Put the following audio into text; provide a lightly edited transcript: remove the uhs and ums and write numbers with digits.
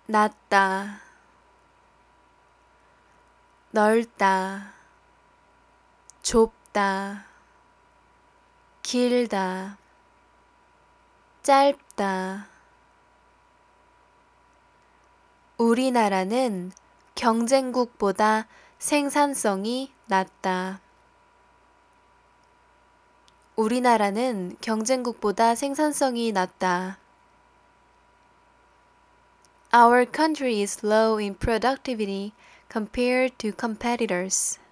낮다, 넓다, 좁다, 길다, 짧다. 우리나라는 경쟁국보다 생산성이 낮다. 우리나라는 경쟁국보다 생산성이 낮다. Our country is low in productivity compared to competitors.